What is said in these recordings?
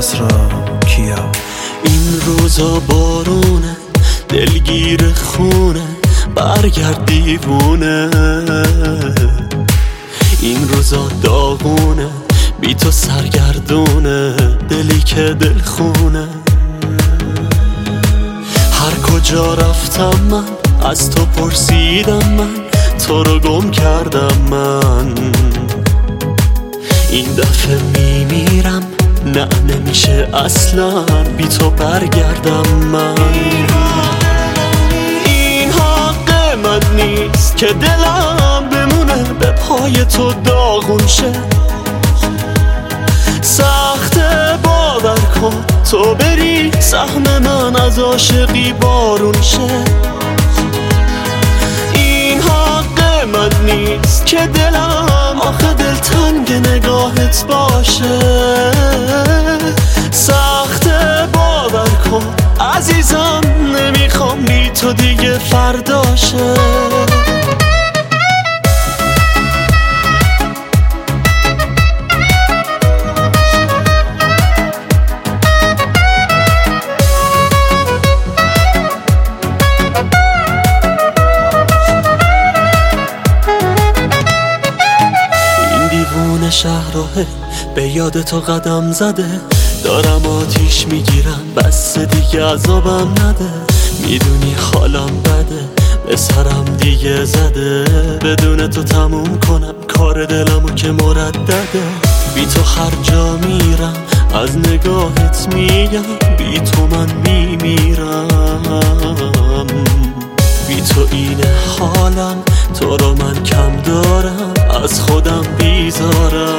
اسرا کیا. این روزا بارونه دلگیر خونه برگرد دیوونه. این روزا داغونه بی تو سرگردونه دلی که دل خونه. هر کجا رفتم من از تو پرسیدم من تو رو گم کردم من. این دفعه میمیرم نه نمیشه اصلا بی تو برگردم من. این حق من نیست که دلم بمونه به پای تو داغون شه. سخته باور کن تو بری سهم من از عاشقی بارون شه. این حق من نیست که دلم آخه دلتنگ نگاهت باشه. سخته باور کن عزیزم نمیخوام بی تو دیگه فرداشه. شهرهای به یاد تو قدم زده دارم آتیش میگیرم بس دیگه عذابم نده. میدونی حالم بده به سرم دیگه زده بدون تو تموم کنم کار دلمو که مردده. بی تو هر جا میرم از نگاهت میگم بی تو من میمیرم. بی تو این حالم تو رو من کم دارم از خودم بیزارم.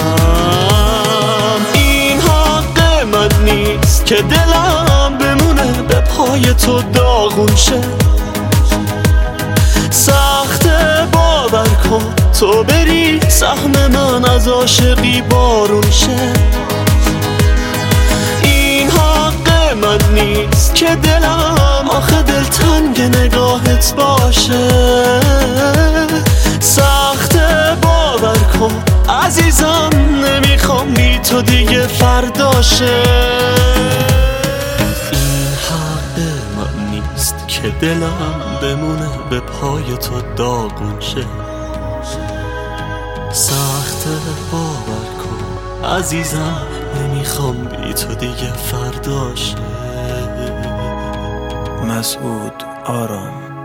این حق من نیست که دلم بمونه به پای تو داغون شه. سخته باور کن تو بری سهم من از عاشقی بارون شه. این حق من نیست که دلم آخه دلتنگ نگاهت باشه. سخته باور کن عزیزم نمیخوام بی تو دیگه فرداشه. این حق من نیست که دلم بمونه به پای تو داغون شه. سخته باور کن عزیزم نمیخوام بی تو دیگه فرداشه. مسعود آرام.